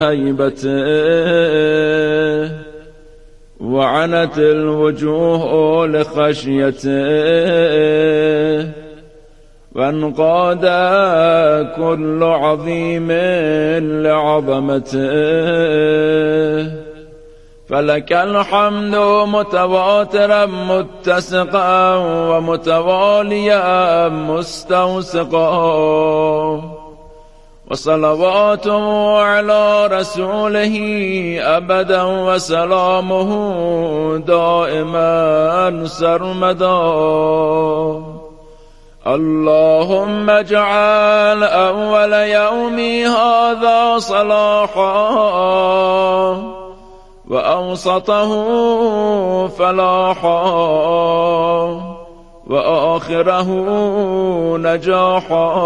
هيبته وعنت الوجوه لخشيته وانقاد كل عظيم لعظمته فلك الحمد متواترا متسقا ومتواليا مستوسقا وصلواته على رسوله أبدا وسلامه دائما سرمدا. اللهم اجعل أول يومي هذا صلاحا وأوسطه فلاحا وآخره نجاحا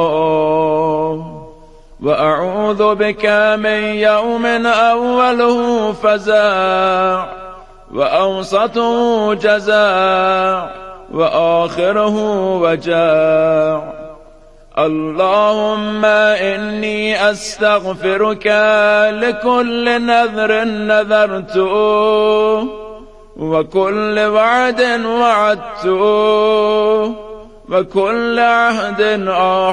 وأعوذ بك من يوم أوله فزاع وأوسطه جزاع وآخره وجاع. اللهم إني أستغفرك لكل نذر نذرته وكل وعد وعدته وكل عهد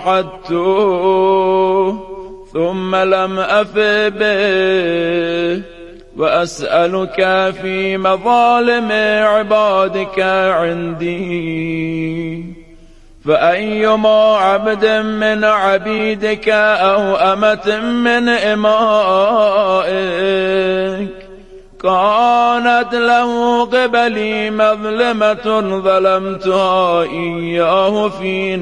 عاهدته ثم لم أف به وأسألك في مظالم عبادك عندي. فأيما عبد من عبيدك أو أمة من إمائك كانت له قبلي مظلمة ظلمتها إياه في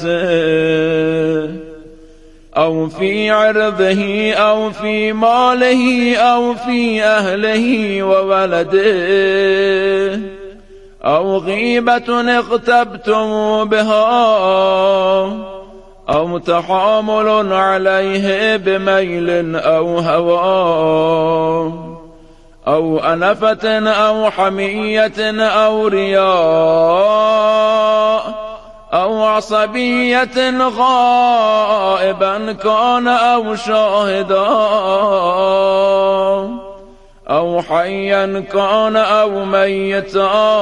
نفسه أو في عرضه أو في ماله أو في أهله وولده أو غيبة اغتبتم بها أو تحامل عليه بميل أو هوى أو أنفة أو حمية أو رياء أو عصبية غائبا كان أو شاهدا أو حيا كان أو ميتا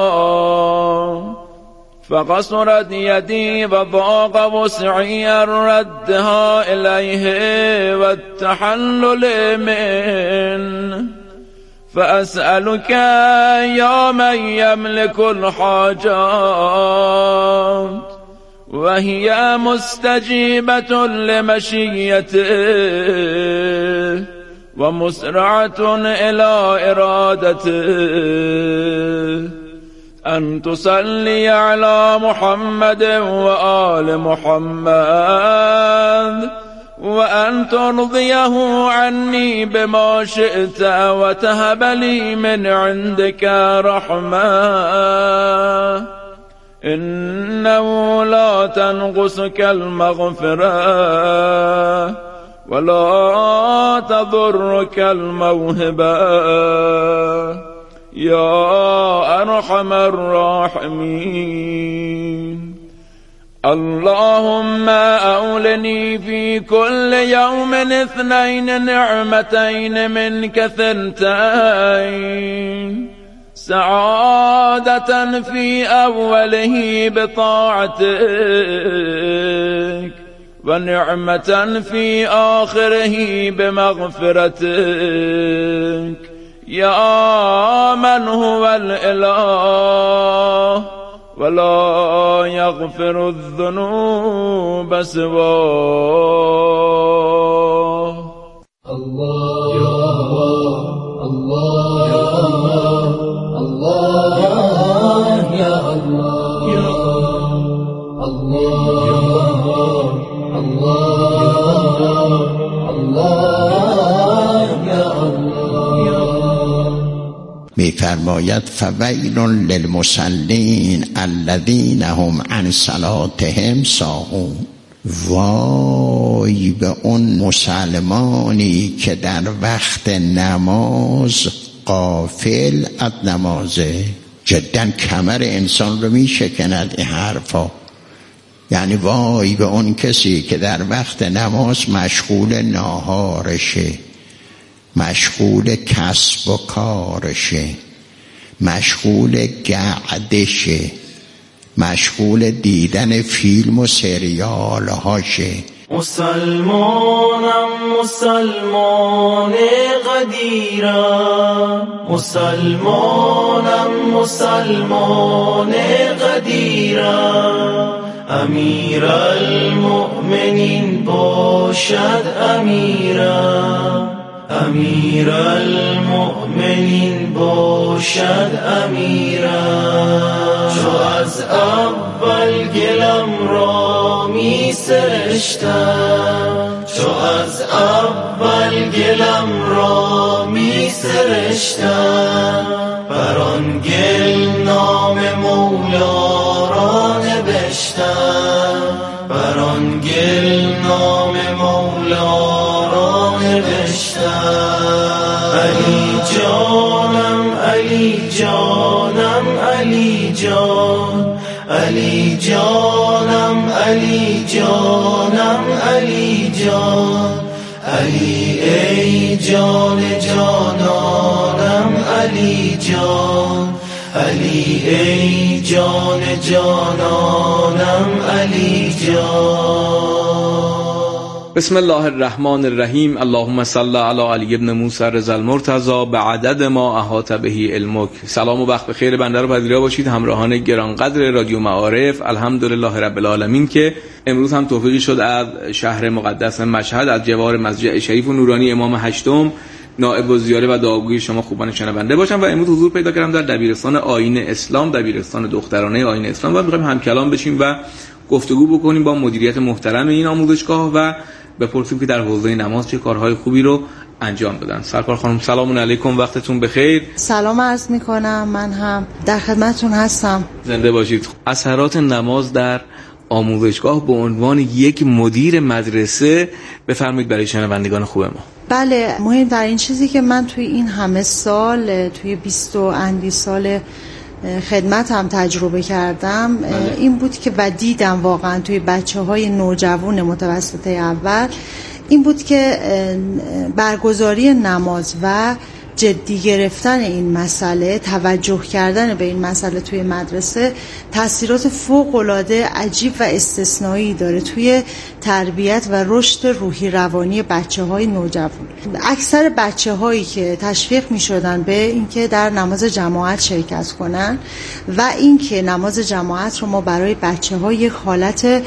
فقصرت يدي وضاق وسعي ردها إليه والتحلل منه. فأسألك يا من يملك الحاجات وهي مستجيبة لمشيته ومسرعة إلى إرادته أن تصلي على محمد وآل محمد وأن ترضيه عني بما شئت وتهب لي من عندك رحمة إنه لا تنقصك المغفرة ولا تضرك الموهبة يا أرحم الراحمين. اللهم أولني في كل يوم 2 نعمتين منك 2 سعادة في أوله بطاعتك ونعمة في آخره بمغفرتك يا من هو الإله ولا يغفر الذنوب سواه. الله يا الله يا الله يا الله يا الله يا الله يا الله. می‌فرماید فویل للمصلین الذین هم عن صلاتهم ساهون. وای به اون مسلمانی که در وقت نماز غافل از نمازه. جدا کمر انسان رو میشکند این حرفا. یعنی وای به اون کسی که در وقت نماز مشغول ناهارشه مشغول کسب و کارشه، مشغول گردشه، مشغول دیدن فیلم و سریال هاشه. مسلمانم مسلمان قدیرم، مسلمانم مسلمان قدیرم، امیر المؤمنین باشد امیرم، امیر المؤمنین باشد امیرم. چو از اول گلم را می سرشتم، چو از اول گلم را می سرشتم، بر آن گل نام مولا را نوشتم، بر آن گل نام مولا را نوشتم. علی جانم علی جانم علی جان، علی جانم علی جانم علی جان، علی ای جان جانانم علی جان، علی ای جان جانانم علی جان. بسم الله الرحمن الرحیم. اللهم صل علی علی ابن موسی رضی المرتضی به عدد ما احاط به علمک. سلام و وقت بخیر بنده رو پذیرا باشید همراهان گرانقدر رادیو معارف. الحمدلله رب العالمین که امروز هم توفیقی شد از شهر مقدس مشهد، از جوار مسجد شریف و نورانی امام هشتم نائب الزیاره و دعاگوی شما خوبان شنونده باشم و امروز حضور پیدا کردم در دبیرستان آیین اسلام، دبیرستان دخترانه آیین اسلام، و می‌خوایم همکلام بشیم و گفتگو بکنیم با مدیریت محترم این آموزشگاه و بپرسیم که در حوزه نماز چه کارهای خوبی رو انجام بدن. سرکار خانم سلام علیکم، وقتتون بخیر. سلام عرض میکنم، من هم در خدمتتون هستم. زنده باشید. اثرات نماز در آموزشگاه به عنوان یک مدیر مدرسه بفرمایید برای شنوندگان خوب ما. بله، مهمترین چیزی که من توی این همه سال، توی 20 و اندی سال خدمتم تجربه کردم این بود که و دیدم واقعا توی بچه‌های نوجوان متوسطه اول این بود که برگزاری نماز و جدی گرفتن این مسئله، توجه کردن به این مسئله توی مدرسه تأثیرات فوق‌العاده عجیب و استثنایی داره توی تربیت و رشد روحی روانی بچه‌های نوجوان. اکثر بچه‌هایی که تشویق می‌شدن به اینکه در نماز جماعت شرکت کنن و اینکه نماز جماعت رو ما برای بچه‌ها یک حالت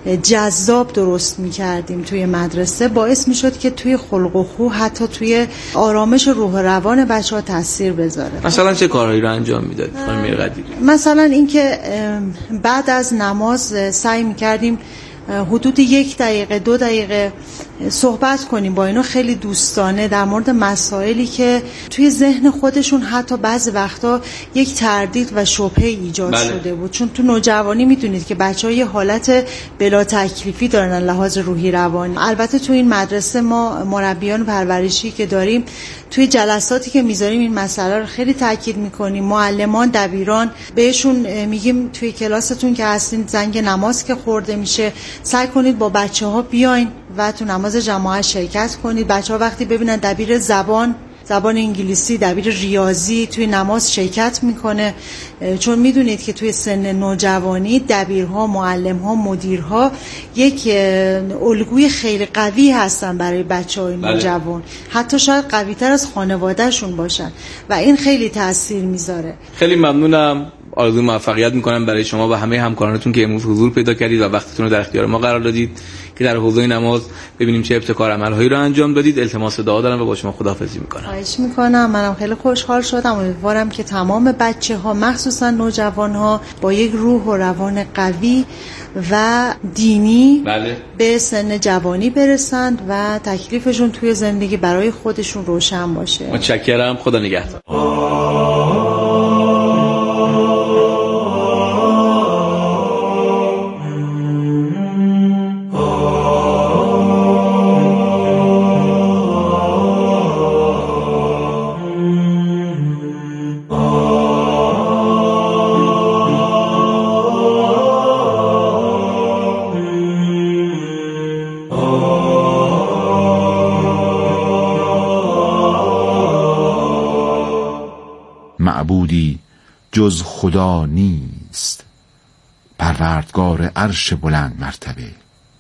جذاب درست می‌کردیم توی مدرسه، باعث می‌شد که توی خلق و خو حتی توی آرامش روح و روان بچه‌ها تاثیر بذاره. مثلا چه کارهایی رو انجام میدادید خانم قدیری؟ مثلا اینکه بعد از نماز سعی می‌کردیم حدود 1 دقیقه 2 دقیقه صحبت کنیم با اینا خیلی دوستانه در مورد مسائلی که توی ذهن خودشون حتی بعضی وقتا یک تردید و شبهه ایجاد شده بود، چون تو نوجوانی میدونید که بچه‌ها یه حالت بلا تکلیفی دارن لحاظ روحی روانی. البته تو این مدرسه ما مربیان پرورشی که داریم توی جلساتی که میذاریم این مسئله رو خیلی تاکید میکنیم. معلمان، دبیران بهشون میگیم توی کلاستون که هستین زنگ نماز که خورده میشه سعی کنید با بچه‌ها بیاین و تو نماز جماعت شرکت کنید. بچه‌ها وقتی ببینن دبیر زبان انگلیسی، دبیر ریاضی توی نماز شرکت میکنه، چون میدونید که توی سن نوجوانی دبیرها، معلمها، مدیرها یک الگوی خیلی قوی هستن برای بچه‌های نوجوان، حتی شاید قوی‌تر از خانواده‌شون باشن و این خیلی تاثیر میذاره. خیلی ممنونم، آرزوی موفقیت میکنم برای شما و همه همکارانتون که امروز حضور پیدا کردید و وقتتون رو در اختیار ما قرار دادید که در حوزه نماز ببینیم چه ابتکار عملهایی رو انجام دادید. التماس دعا دارم و با شما خداحافظی میکنم. خواهش میکنم. منم خیلی خوشحال شدم. امیدوارم که تمام بچه‌ها مخصوصا نوجوان‌ها با یک روح و روان قوی و دینی به سن جوانی برسند و تکلیفشون توی زندگی برای خودشون روشن باشه. متشکرم. خدا نگهدار. معبودی جز خدا نیست، پروردگار عرش بلند مرتبه.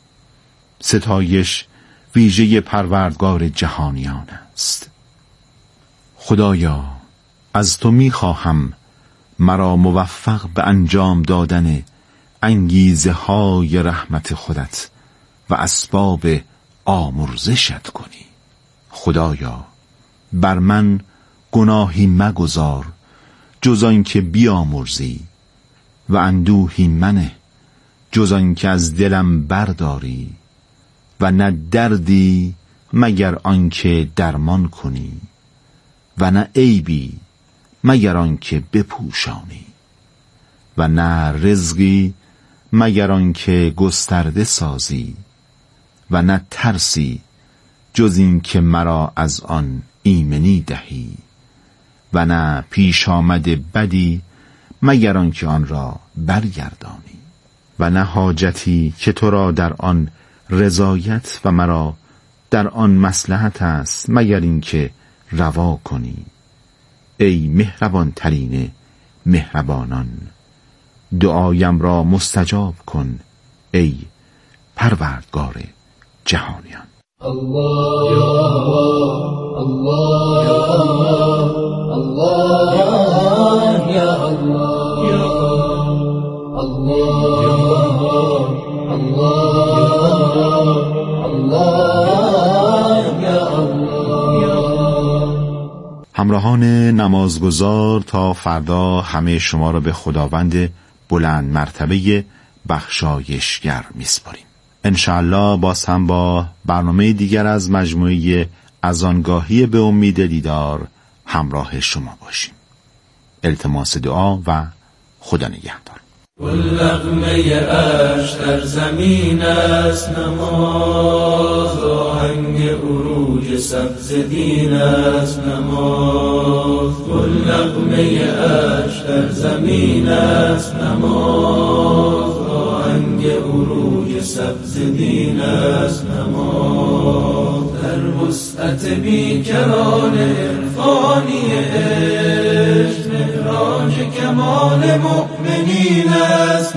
ستایش ویژه پروردگار جهانیان است. خدایا از تو می‌خواهم مرا موفق به انجام دادن انگیزه های رحمت خودت و اسباب آمرزشت کنی. خدایا بر من گناهی مگذار جز آنکه بیامرزی و اندوهی منه جز آنکه از دلم برداری و نه دردی مگر آنکه درمان کنی و نه عیبی مگر آنکه بپوشانی و نه رزقی مگر آنکه گسترده سازی و نه ترسی جز این که مرا از آن ایمنی دهی و نه پیش آمده بدی مگر آنکه آن را برگردانی و نه حاجتی که تو را در آن رضایت و مرا در آن مصلحت است مگر اینکه روا کنی. ای مهربان ترین مهربانان، دعایم را مستجاب کن ای پروردگار جهانیان. الله الله الله یا الله یا الله الله یا الله. همراهان نمازگزار، تا فردا همه شما را به خداوند بلند مرتبه بخشایشگر میسپاریم. انشاءالله باز هم با برنامه دیگر از مجموعه اذانگاهی به امید دیدار همراه شما باشیم. التماس دعا و خدا نگهدار. واللغمه اش در زمین است نماز، آهنگ عروج سبز دین است نماز. واللغمه اش در زمین است نماز، آهنگ عروج سبز دین است نماز. در وسعت بیکران عرفانی عشق، مهراج کمال مؤمنین است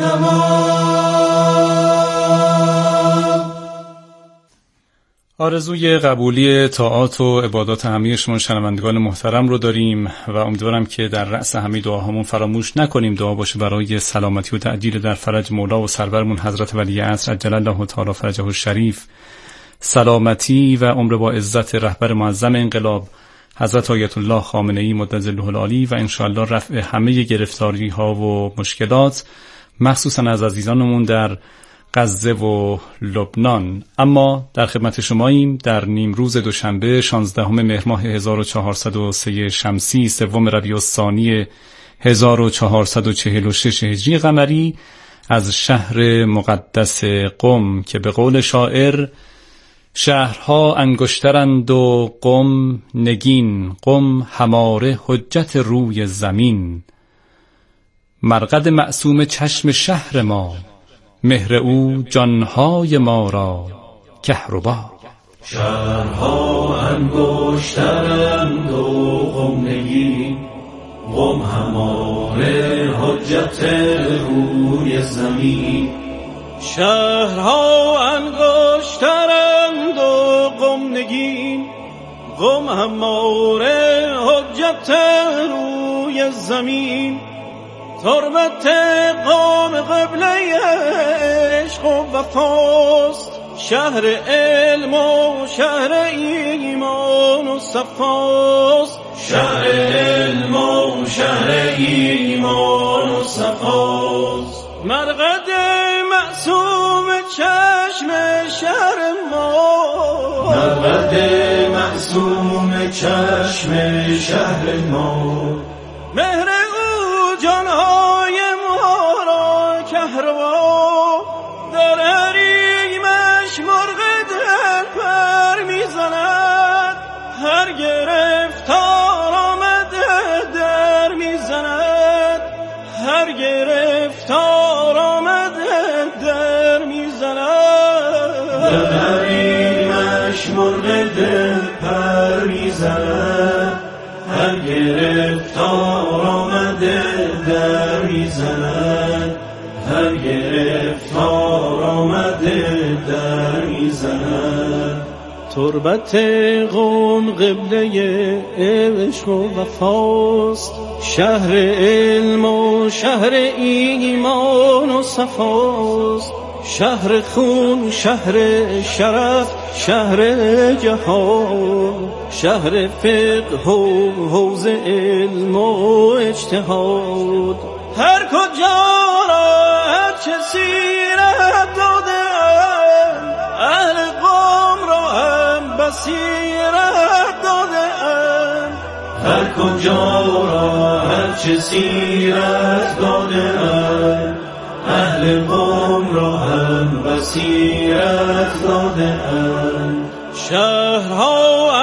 نماز. آرزوی قبولی طاعات و عبادات همه شما شنوندگان محترم رو داریم و امیدوارم که در رأس همه دعاهامون فراموش نکنیم دعا باشه برای سلامتی و تعجیل در فرج مولا و سرورمون حضرت ولی عصر عجل الله تعالی فرجه الشریف، سلامتی و عمر با عزت رهبر معظم انقلاب حضرت آیت الله خامنه‌ای مدظله العالی و انشاءالله رفع همه گرفتاری ها و مشکلات، مخصوصا از عزیزانمون در غزه و لبنان. اما در خدمت شماییم در نیمروز دوشنبه 16 مهر ماه 1403 شمسی، 3 ربیع الثانی 1446 هجری قمری، از شهر مقدس قم که به قول شاعر شهرها انگشترند و قم نگین، قم هماره حجت روی زمین. مرقد معصوم چشم شهر ما، مهر او جانهای ما را کهربا. شهرها انگشترند و قم نگین، قم هماره حجت روی زمین. شهرها انگشترند و قم نگین، قم هماره حجت روی زمین. تربت قوم قبله عشق و وفاست، شهر علم و شهر ایمان و صفاست. شهر علم و شهر ایمان و صفاست. مرقد معصوم چشم شهر ما، مرقد معصوم چشم شهر ما. مهر او جانهای ما را کهربا، در حریمش مرغ دل پر میزند. هر گرفتار آمده در میزند، هر گرفتار آمده در میزند. در حریمش مرغ دل پر میزند، هر گرفتار در میزند، هر گرفتار آمده در میزند. تربت قوم قبله عشق و وفاست، شهر علم و شهر ایمان و صفاست، شهر خون، شهر شرف، شهر جهاد، شهر فقه و حوض علم و اجتهاد. هر کجا را هر چه سیرت داده، اهل قوم را هم بصیرت داده. هر کجا را هر چه سیرت داده، اهل قوم را هم بصیرت داده. شهرها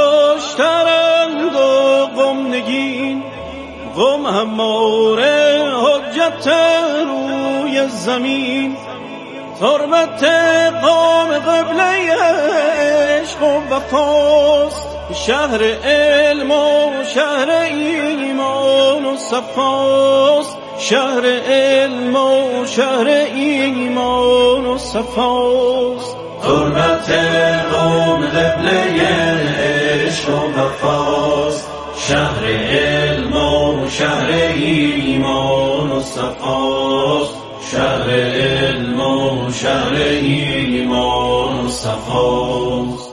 انگشترند و قم نگین، قم هموار حجت روی زمین. تربت قوم قبله عشق و وفاست، شهر علم و شهر ایمان و صفاست، شهر علم و شهر ایمان و صفاست. تربت قوم قبله عشق و وفاست، شهر علم و شهر ایمان و صفاست، شهر علم و شهر ایمان و صفاست.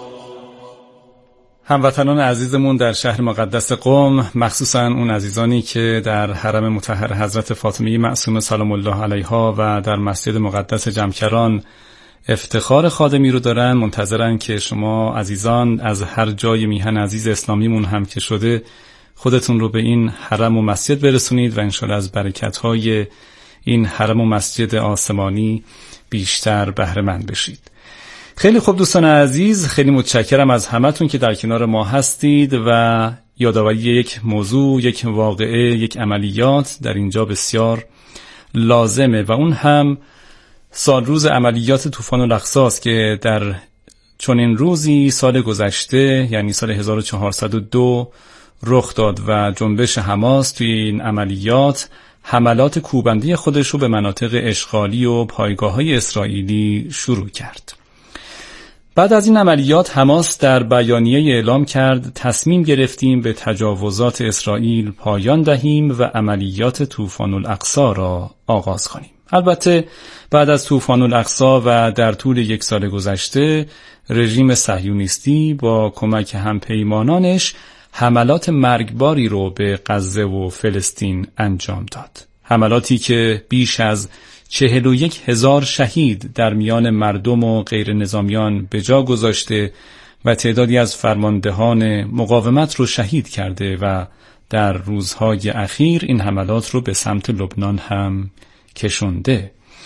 هموطنان عزیزمون در شهر مقدس قم، مخصوصا اون عزیزانی که در حرم مطهر حضرت فاطمه معصومه سلام الله علیها و در مسجد مقدس جمکران افتخار خادمی رو دارن، منتظرن که شما عزیزان از هر جای میهن عزیز اسلامیمون هم که شده خودتون رو به این حرم و مسجد برسونید و انشاءالله از برکت‌های این حرم و مسجد آسمانی بیشتر بهره مند بشید. خیلی خوب دوستان عزیز، خیلی متشکرم از همتون که در کنار ما هستید و یادآوری یک موضوع، یک واقعه، یک عملیات در اینجا بسیار لازمه و اون هم سالروز عملیات طوفان الاقصی است که در چنین روزی سال گذشته یعنی سال 1402 رخ داد و جنبش حماس توی این عملیات حملات کوبنده خودش رو به مناطق اشغالی و پایگاه‌های اسرائیلی شروع کرد. بعد از این عملیات حماس در بیانیه اعلام کرد تصمیم گرفتیم به تجاوزات اسرائیل پایان دهیم و عملیات طوفان الاقصی را آغاز کنیم. البته بعد از طوفان الاقصی و در طول یک سال گذشته رژیم صهیونیستی با کمک همپیمانانش حملات مرگباری رو به غزه و فلسطین انجام داد. حملاتی که بیش از 41,000 شهید در میان مردم و غیر نظامیان به جا گذاشته و تعدادی از فرماندهان مقاومت رو شهید کرده و در روزهای اخیر این حملات رو به سمت لبنان هم کشونده.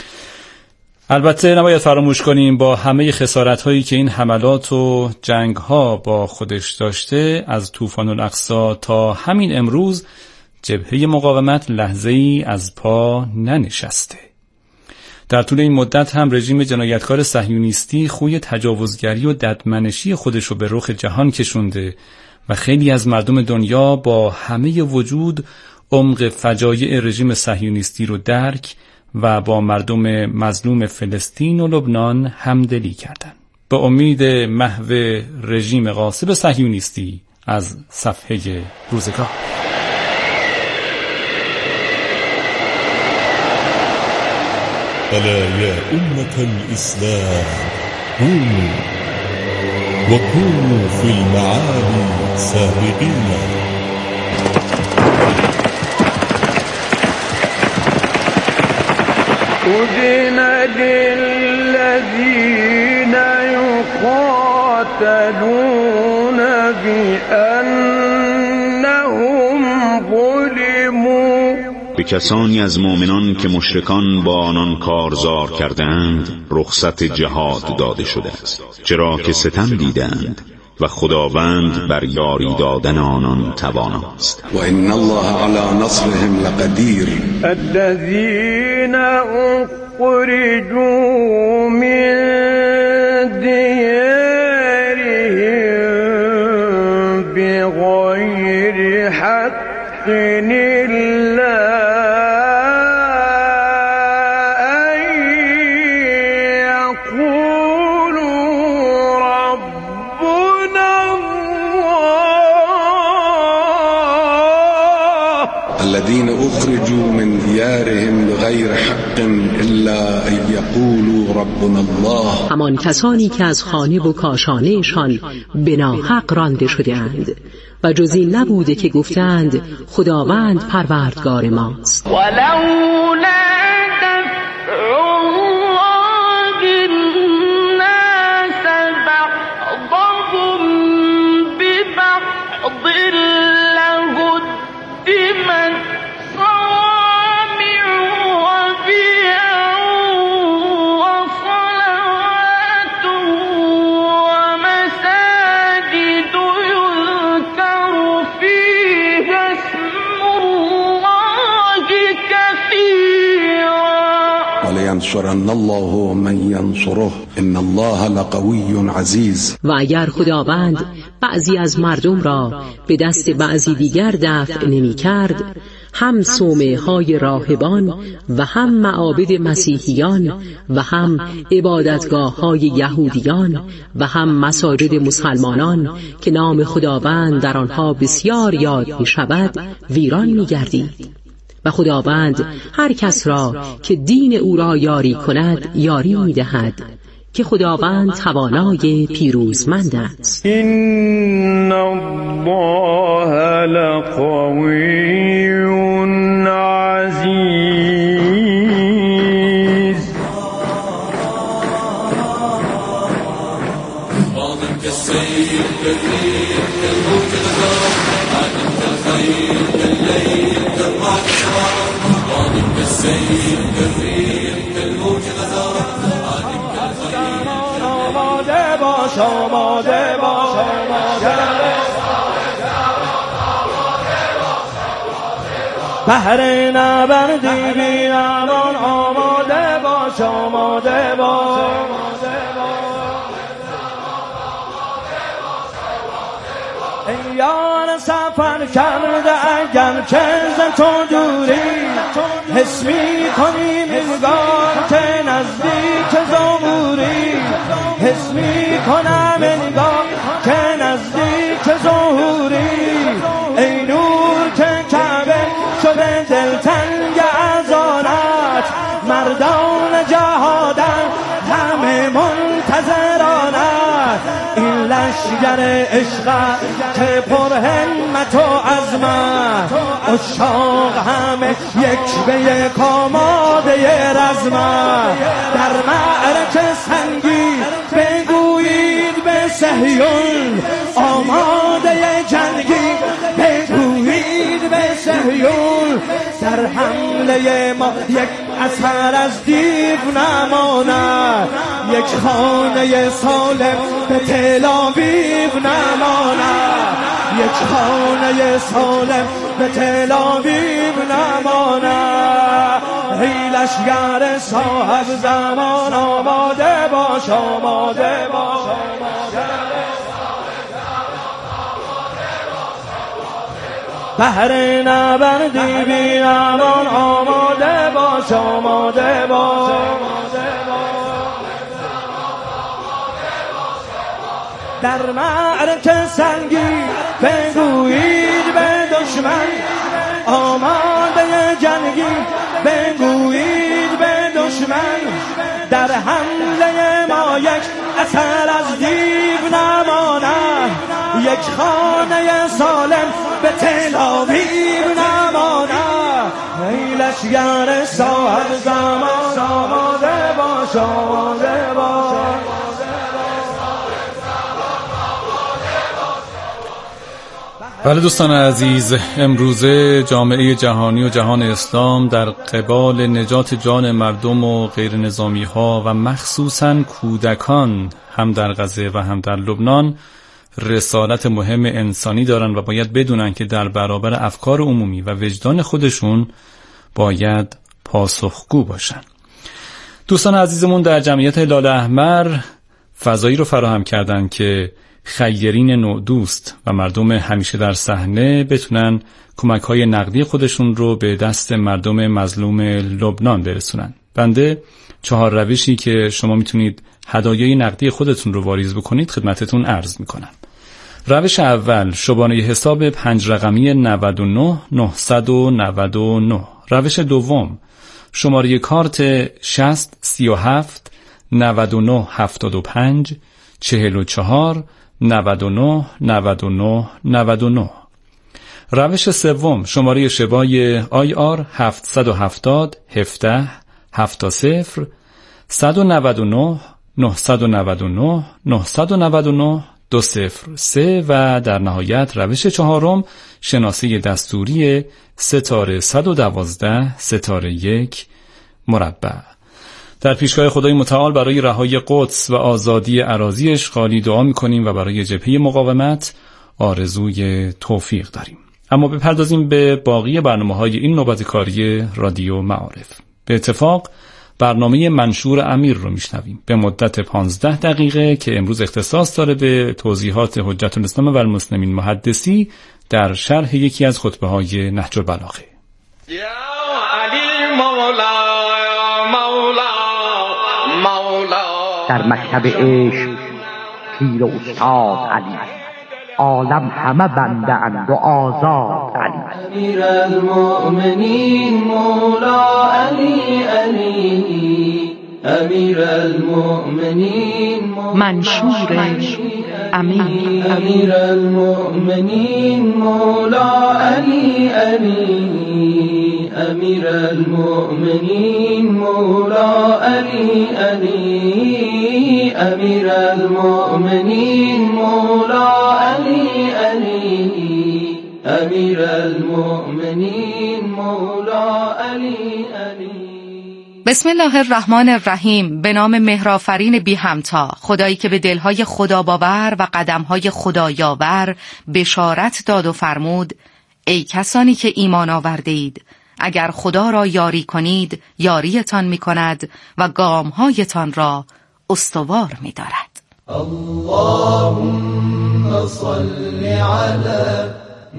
البته نباید فراموش کنیم با همه خسارت‌هایی که این حملات و جنگ‌ها با خودش داشته، از طوفان الاقصی تا همین امروز جبهه مقاومت لحظه‌ای از پا ننشسته. در طول این مدت هم رژیم جنایتکار صهیونیستی خوی تجاوزگری و ددمنشی خودش رو به رخ جهان کشونده و خیلی از مردم دنیا با همه وجود عمق فجایع رژیم صهیونیستی رو درک و با مردم مظلوم فلسطین و لبنان همدلی کردند. به امید محو رژیم غاصب صهیونیستی از صفحه روزگار. ألا يا أمة الإسلام قوموا وكونوا في المعالي سابقين. أذن للذين يقاتلون بأنهم ظلموا. به کسانی از مؤمنان که مشرکان با آنان کارزار کردند رخصت جهاد داده شده است، چرا که ستم دیدند و خداوند بر یاری دادن آنان تواناست. و ان الله علی نصرهم لقدیر. الذين اخرجوا من دیارهم بغیر حق الله الذين اخرجوا من دیارهم بغیر حق الا ان یقولوا ربنا الله، همان کسانی که از خانه و کاشانهشان به ناحق رانده شده‌اند و جز این نبوده که گفتند خداوند پروردگار ماست. ولینصرن الله من ینصره ان الله لقوی عزیز. و اگر خداوند بعضی از مردم را به دست بعضی دیگر دفع نمی کرد، هم صومعه های راهبان و هم معابد مسیحیان و هم عبادتگاه های یهودیان و هم مساجد مسلمانان که نام خداوند در آنها بسیار یاد می شود ویران می گردید. و خداوند هر کس را که دین او را یاری کند یاری می دهد که خداوند توانای پیروزمند است. این الله لقوی عزیز. بهر نبردی بی امان آماده باش، آماده باش. ای یار سفر کرده اگر که ز تو دوری، حس می کنی انگار که نزدیک ظهوری، حس می کنم انگار که نزدیک ظهوری. ای نور که کعبه شده دلتنگ از آنت، مردان جهادن همه منتظرانت. این لشگر عشق که پر همت و عزمت، عشاق همه یک به یک آماده رزمت. در معرکه سنگی بگویید به صهیون، آماده جنگی بگویید به صهیون. در حمله ما یک اثر از دیو نماند، یک خانه سالم به تل آویو نماند، یک خانه سالم به تل آویو نماند. ای لشگر صاحب زمان آماده باش، آماده باش. بهر نبردی بی امان آماده باش، آماده باش. در معرکه سنگی بگویید به دشمن، آماده جنگی بگویید به دشمن. در حمله ما یک اثر از دیو نماند، یک خانه سالم به تل آویو نماند. ای لشگر صاحب زمان آماده باش، آماده باش. بله دوستان عزیز، امروزه جامعه جهانی و جهان اسلام در قبال نجات جان مردم و غیر نظامی ها و مخصوصاً کودکان هم در غزه و هم در لبنان رسالت مهم انسانی دارن و باید بدونن که در برابر افکار عمومی و وجدان خودشون باید پاسخگو باشن. دوستان عزیزمون در جمعیت هلال احمر فضایی رو فراهم کردن که خیرین نوع دوست و مردم همیشه در صحنه بتونن کمک‌های نقدی خودشون رو به دست مردم مظلوم لبنان برسونن. بنده 4 روشی که شما میتونید هدایای نقدی خودتون رو واریز بکنید خدمتتون عرض میکنم. روش اول شماره حساب 5 رقمی 99 999. روش دوم شماره کارت 60 37 99 75 44 99 99 99. روش سوم شماره شبای IR 770 17 70 199 999 999 203 و در نهایت روش چهارم شناسه دستوری ستاره 112 ستاره 1 مربع. در پیشگاه خدای متعال برای رهایی قدس و آزادی اراضی اشغالی دعا می‌کنیم و برای جبهه مقاومت آرزوی توفیق داریم. اما بپردازیم به باقی برنامه‌های این نوبت کاری رادیو معارف. به اتفاق برنامه منشور امیر رو میشنویم به مدت 15 دقیقه که امروز اختصاص داره به توضیحات حجت الاسلام و المسلمین محدثی در شرح یکی از خطبه‌های نهج البلاغه. یا علی مولا مولا مولا. در مکتب عشق پیر و استاد علی، عالم همه بنده اند و آزاد علی. امیر المؤمنین مولا علی علی، امیر المؤمنین منشور امیر. امیر المؤمنین مولا علی علی، امیر المؤمنین مولا علی علی، امیر المؤمنین مولا علی علی، امیر المؤمنین مولا علی علی. بسم الله الرحمن الرحیم. به نام مهرآفرین بی همتا، خدایی که به دلهای خدا باور و قدمهای خدایاور بشارت داد و فرمود: ای کسانی که ایمان آورده اید، اگر خدا را یاری کنید یاریتان می کند و گامهایتان را استوار می دارد. اللهم صل علی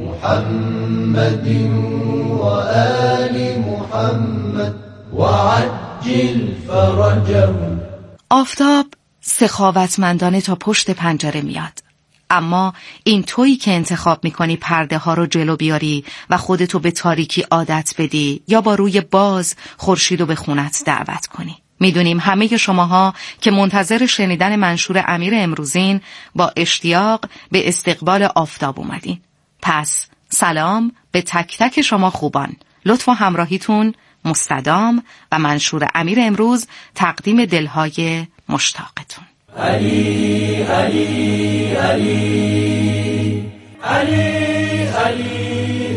محمد و آل محمد و عجل فرجهم. آفتاب سخاوتمندانه تا پشت پنجره میاد، اما این تویی که انتخاب میکنی پرده ها رو جلو بیاری و خودتو به تاریکی عادت بدی یا با روی باز خورشیدو به خونت دعوت کنی. میدونیم همه شماها که منتظر شنیدن منشور امیر امروزین با اشتیاق به استقبال آفتاب اومدین. پس سلام به تک تک شما خوبان. لطف و همراهیتون مستدام و منشور امیر امروز تقدیم دلهای مشتاقتون. علی علی علی علی علی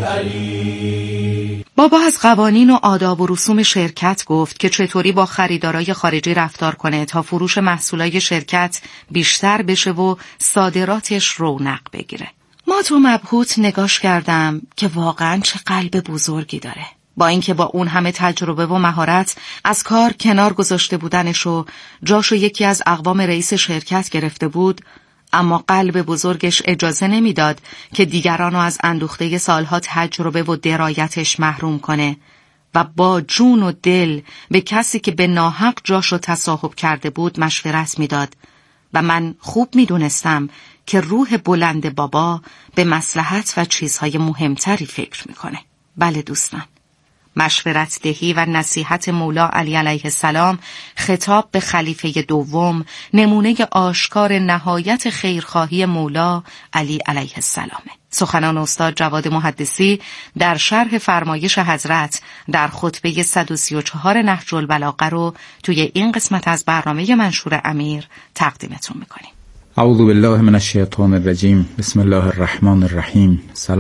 علی. بابا از قوانین و آداب و رسوم شرکت گفت که چطوری با خریدارای خارجی رفتار کنه تا فروش محصولای شرکت بیشتر بشه و صادراتش رونق بگیره. ما تو مبهوت نگاش کردم که واقعا چه قلب بزرگی داره. با اینکه با اون همه تجربه و مهارت از کار کنار گذاشته بودنش و جاشو یکی از اقوام رئیس شرکت گرفته بود، اما قلب بزرگش اجازه نمیداد که دیگرانو از اندوخته سالها تجربه و درایتش محروم کنه و با جون و دل به کسی که به ناحق جاشو تصاحب کرده بود مشورت میداد و من خوب میدونستم که روح بلند بابا به مصلحت و چیزهای مهمتری فکر میکنه. بله دوستان، مشورت دهی و نصیحت مولا علی علیه السلام خطاب به خلیفه دوم نمونه آشکار نهایت خیرخواهی مولا علی علیه السلامه. سخنان استاد جواد محدثی در شرح فرمایش حضرت در خطبه 134 نهج البلاغه رو توی این قسمت از برنامه منشور امیر تقدیمتون میکنیم. اعوذ بالله من الشیطان الرجیم. بسم الله الرحمن الرحیم. سلام